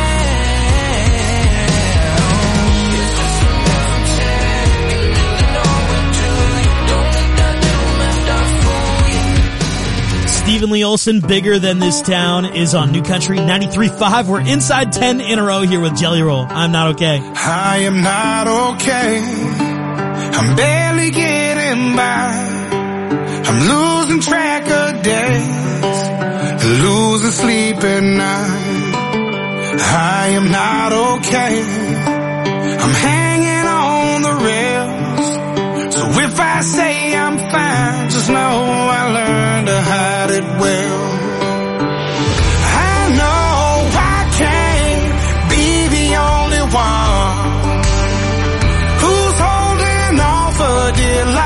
town. It's just some effing static in the middle of nowhere to you. Don't let that little map dot fool you. Stephen Lee Olsen, Bigger Than This Town, is on New Country ninety-three point five. We're inside ten in a row here with Jelly Roll. I'm not okay. I am not okay. I'm barely getting by. I'm losing track of days, losing sleep at night. I am not okay. I'm hanging on the rails. So if I say I'm fine, just know I learned to hide it well. I know I can't be the only one who's holding on for dear life.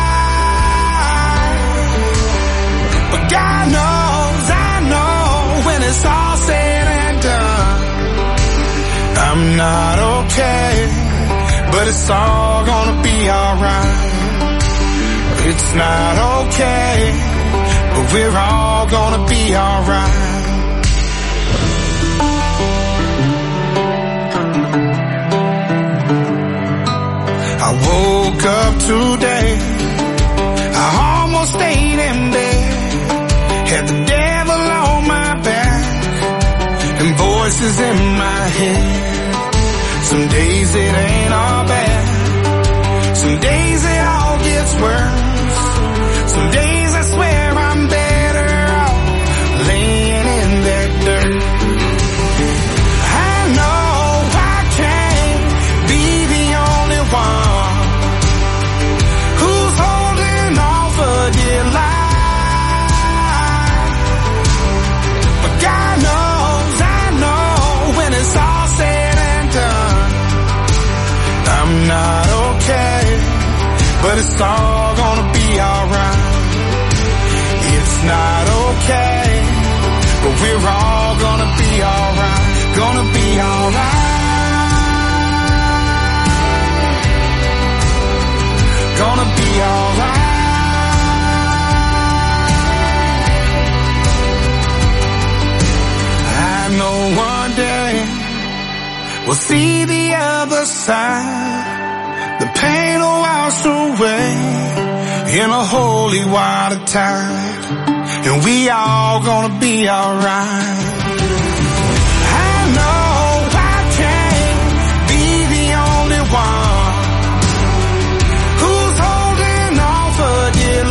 God knows, I know, when it's all said and done, I'm not okay, but it's all gonna be alright. It's not okay, but we're all gonna be alright. I woke up today, I almost stayed in bed. Had the devil on my head. Some days it ain't all bad. Some days it all gets worse. Some days I swear I'm better off laying in that dirt. I know I can't be the only one who's holding on for dear life. But God knows, I know when it's all said and done, I'm not okay, but it's all gonna be alright. It's not okay, but we're all gonna be alright. Gonna be alright. Gonna be alright. I know one day we'll see the other side. The pain will wash away in a holy water tide, and we all gonna be alright. I know I can't be the only one who's holding on for dear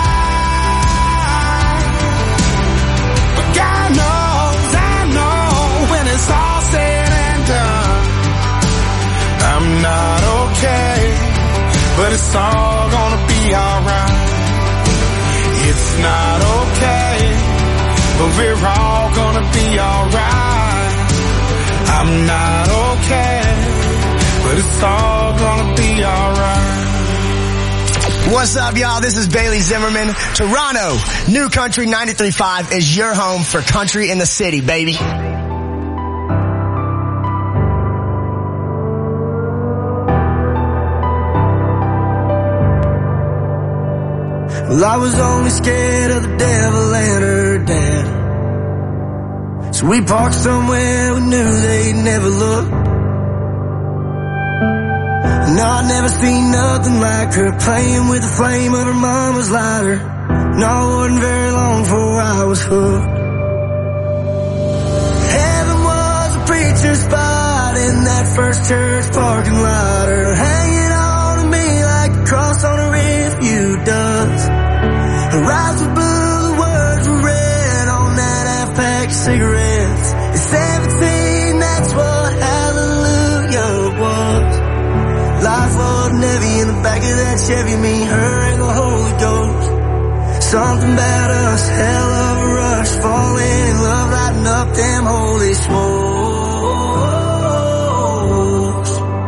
life, but God knows, I know when it's all said and done, I'm not okay, but it's all gonna be alright. It's not okay, but we're all gonna be alright. I'm not okay, but it's all gonna be alright. What's up, y'all? This is Bailey Zimmerman. Toronto, New Country ninety-three point five is your home for country in the city, baby. Well, I was only scared of the devil and her dad, so we parked somewhere we knew they'd never look. No, I'd never seen nothing like her, playing with the flame of her mama's lighter. No, it wasn't very long before I was hooked. Heaven was a preacher's spot in that first church parking lot, her hanging on to me like a cross on a rearview does. Her eyes were blue, the words were red on that half-pack of cigarettes. At seventeen, that's what hallelujah was. Life wasn't heavy in the back of that Chevy, me, her, and the Holy Ghost. Something about us, hell of a rush, falling in love, lighting up them holy smokes.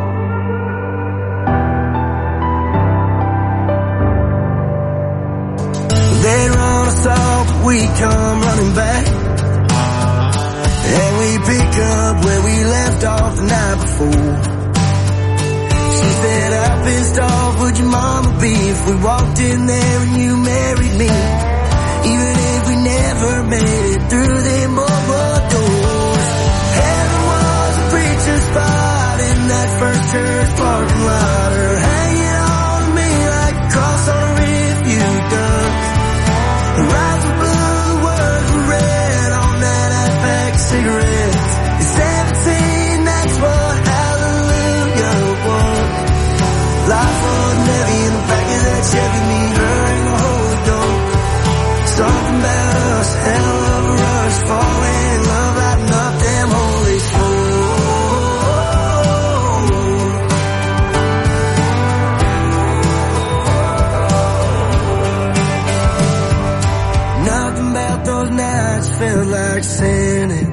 They run us off, but we come running back, and we pick up where we left off the night before. She said, how pissed off would your mama be if we walked in there and you married me, even if we never made it through them mobile doors. Heaven was a preacher's spot in that first church parking lot, her hanging on to me like a cross on a rearview does. Her eyes were blue, the words were red on that half-pack of cigarettes. At seventeen, that's what hallelujah was. Life wasn't heavy in the back of that Chevy, me, her, and the Holy Ghost. Something about us, hell of a rush, falling in love, lighting up them holy souls. Nothing about those nights felt like sinning.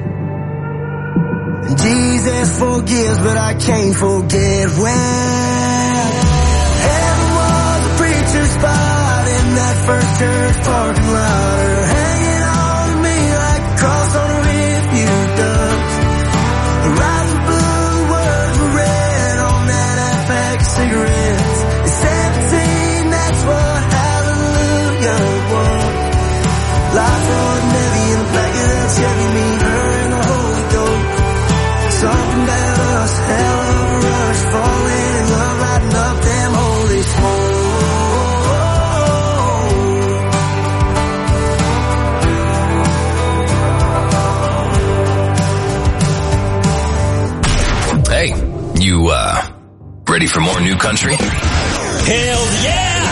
Jesus forgives, but I can't forget when heaven was a preacher's spot in that first church parking lot, her hanging on to me like a cross on a rearview does. Her eyes were blue, the words were red on that half-pack of cigarettes. At seventeen, that's what hallelujah was. Life wasn't heavy in the back of that Chevy, me, her, and the Holy Ghost. Something about us, hell of a rush, falling in love, lighting up them holy smokes. Ready for more New Country? Hell yeah!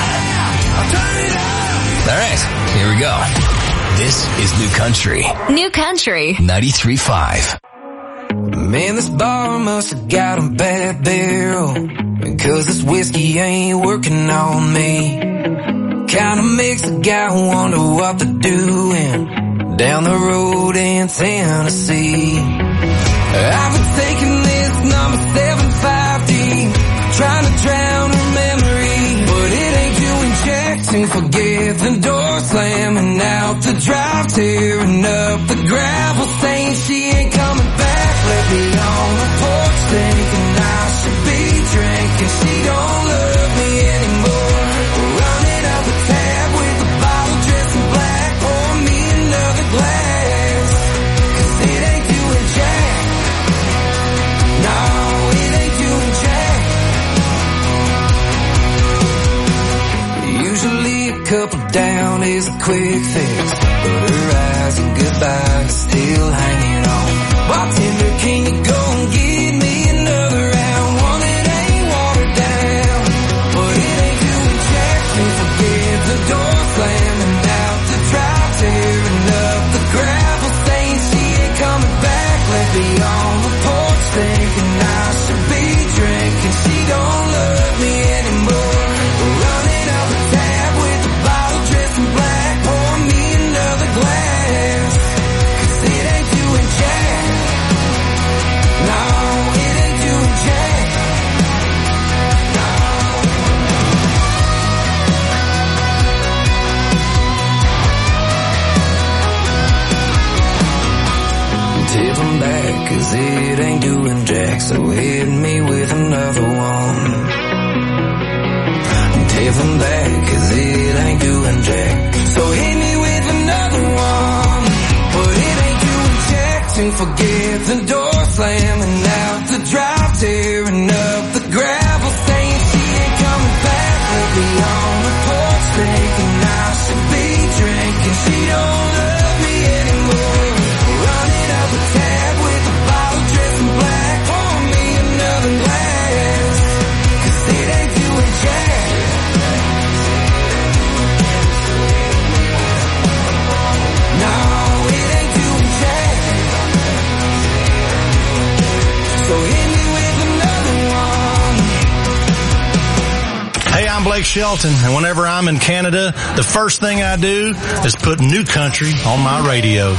All right, here we go. This is New Country. New Country. ninety-three point five. Man, this bar must have got a bad barrel, because this whiskey ain't working on me. Kinda makes a guy wonder what they're doing down the road in Tennessee. I've been taking this number seven five deep, trying to drown her memory, but it ain't doing jack to forget the door slamming out the drive, tearing up the gravel, saying she ain't coming back. Let me on the porch thinking I should be drinking. She don't love me anymore. Running up a tab with a bottle dressed in black. Pour me another glass, 'cause it ain't doing jack. No, it ain't doing jack. Usually a couple down is a quick fix, but her eyes and goodbye is still hanging on. Bartender, can you go and give me another round? One that ain't watered down, but it ain't doing jack. Can't forget the door slamming out the drive, tearing up the gravel, saying she ain't coming back. Let me on the porch thinking I should be drinking. She don't love me anymore. Running up a tab with a bottle dressed in black. Pour me another glass, 'cause it ain't doing jack. No, it ain't doing jack. No. Tip 'em back, 'cause it ain't doing jack, so hit me with another one. Tip 'em back, 'cause it ain't doing jack, so hit me with another one. But it ain't doing jack to forget the door slamming out the drive, tearing up the gravel, saying she ain't coming back. Let me on the porch thinking I should be drinking. She don't love me anymore. Running up a tab with a bottle dressed in black. Pour me another glass, 'cause it ain't doing jack. No, it ain't doing jack. So hit me with another one. Hey, I'm Blake Shelton, and whenever I'm in Canada, the first thing I do is put New Country on my radio.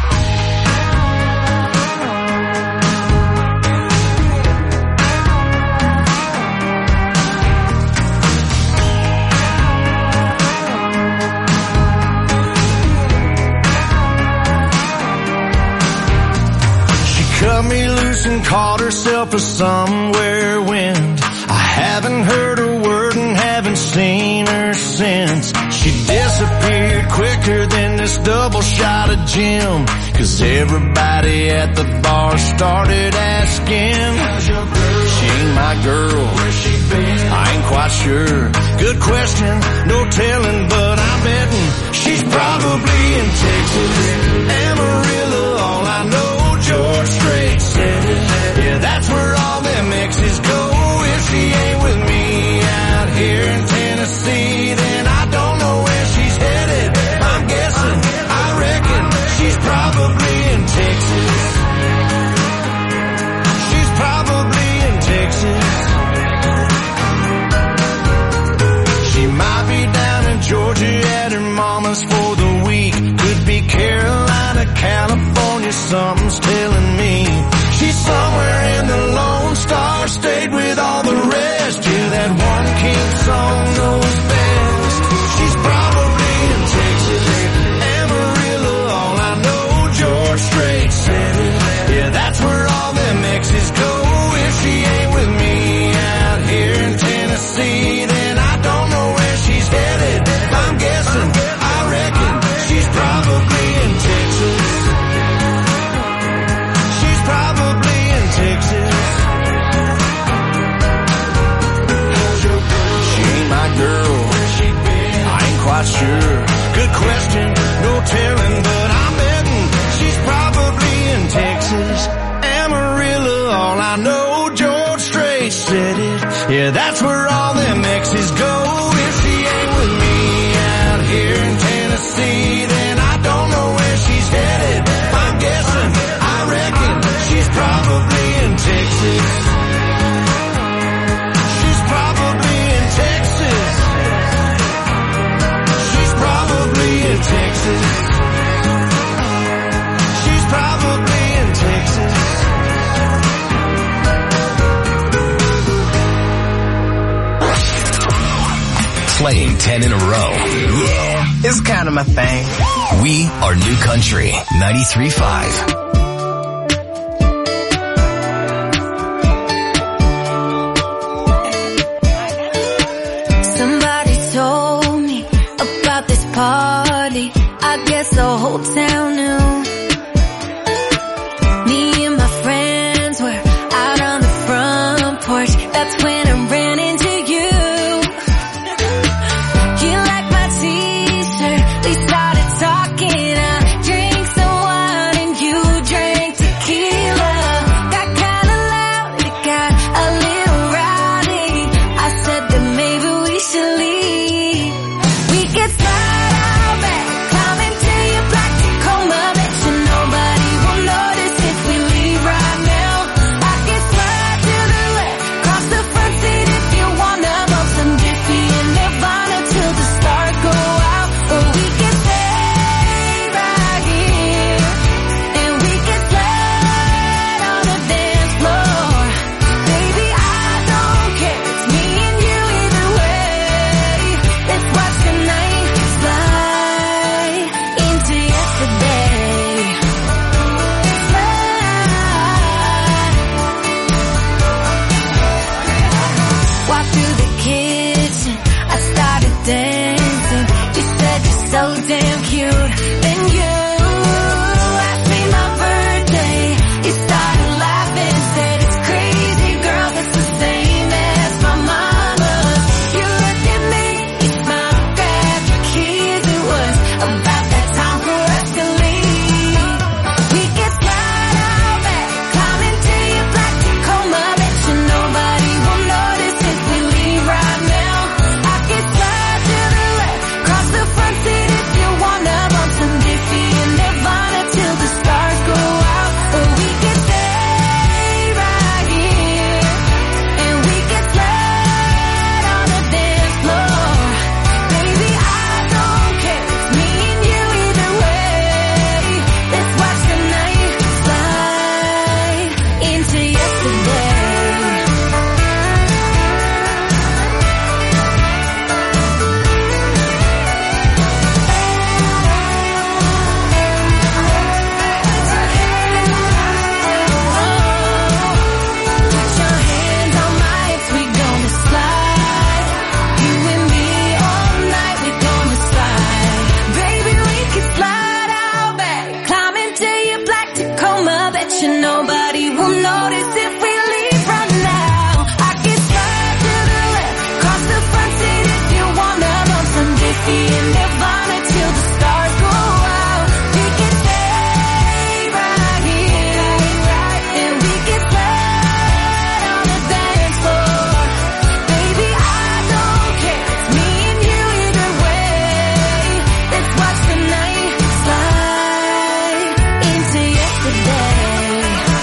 Cut me loose and caught herself a somewhere wind. I haven't heard a word and haven't seen her since. She disappeared quicker than this double shot of gin, 'cause everybody at the bar started asking, she ain't my girl, where's she been? I ain't quite sure. Good question, no telling, but I'm betting she's probably in Texas. Amarillo, all I know, George Strait said it. Yeah, that's where all them exes go. If she ain't with me out here in Tennessee, then I don't know where she's headed. I'm guessing, I reckon she's probably in Texas. She's probably in Texas. She might be down in Georgia at her mama's for the week. Could be Carolina, California, something's telling me. She's somewhere in the Lone Star State with all the rest. Yeah, that one king song knows best. She's probably in Texas. Amarillo, all I know, George Strait said it. Yeah, that's where all them exes go. If she ain't with me out here in Tennessee, then I don't know where she's headed. I'm guessing, I reckon she's probably in Texas. She's probably in Texas. She ain't my girl, I ain't quite sure. Good question, no telling, but I'm betting she's probably in Texas. Amarillo, all I know, George Strait said it. Yeah, that's where all them exes go. If she ain't with me out here in Tennessee, then I don't know where she's headed. I'm guessing, I reckon she's probably in Texas. She's probably in Texas. She's probably in Texas. She's probably in Texas. Playing ten in a row. Yeah, it's kind of my thing. We are New Country ninety-three point five. Somebody told me about this party. I guess the whole town knew. Me and my friends were out on the front porch. That's when I ran into you. You liked my t-shirt. We started talking. I drank some wine and you drank tequila. Got kinda loud, it got a little rowdy. I said that maybe we should leave. We could slide out back, climb into your black Tacoma. Bet you nobody will notice if we leave right now. I could slide to the left, cross the front seat if you wanna. Bump some Diffie and Nirvana till the stars go out. Or we could stay right here and we could slide on the dance floor. Baby, I don't care, it's me and you either way. Let's watch the night slide into yesterday. Slide. Walk through the kitchen, I started dancing. You said you're so damn cute. Then you asked me my birthday. You started laughing, said it's crazy, girl, it's the same as my mama's. You looked at me, you smiled, grabbed your keys. It was about that time for us to leave. We could slide out back, climb into your black Tacoma. Bet you nobody will notice if we leave right now. I could slide to the left, cross the front seat if you wanna. Bump some Diffie and Nirvana till the stars go out. Or we could stay right here and we could slide on the dance floor. Baby, I don't care, it's me and you either way. Let's watch the night slide into yesterday. Put your hands on my hips, we gonna slide. You and me all night, we gonna slide. Baby, we can slide out back, climb into your black Tacoma. Bet you nobody will notice if we leave right now. I can slide to the left, cross the front seat if you wanna. Bump some Diffie and Nirvana till the stars go out. We can stay right here and we can slide on the dance floor. Baby, I don't care, it's me and you either way. Let's watch the night slide into yesterday.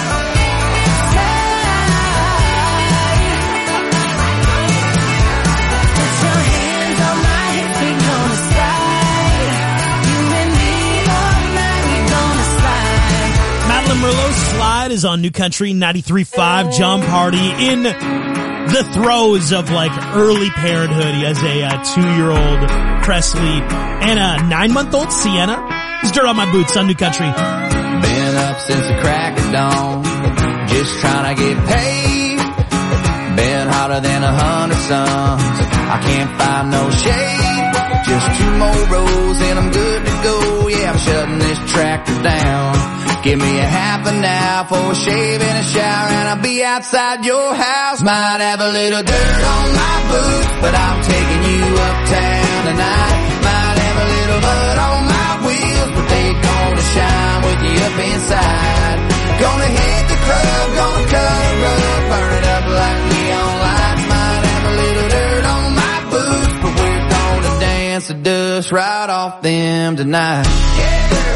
Put your hands on my hips, we gonna slide. You and me all night, we gonna slide. Madeline Merlot, Slide is on New Country ninety-three point five. John Party in the throes of like early parenthood. He has a uh, two-year-old Presley and a nine-month-old Sienna. It's Dirt on My Boots on New Country. Been up since the crack of dawn, just trying to get paid. Been hotter than a hundred suns, I can't find no shade. Just two more rows and I'm good to go. Yeah, I'm shutting this tractor down. Give me a half an hour for a shave and a shower, and I'll be outside your house. Might have a little dirt on my boots, but I'm taking you uptown tonight. Might have a little mud on my wheels, but they gonna shine with you up inside. Gonna hit the club, gonna cut a rug, burn it up like neon lights. Might us right off them tonight. Yeah.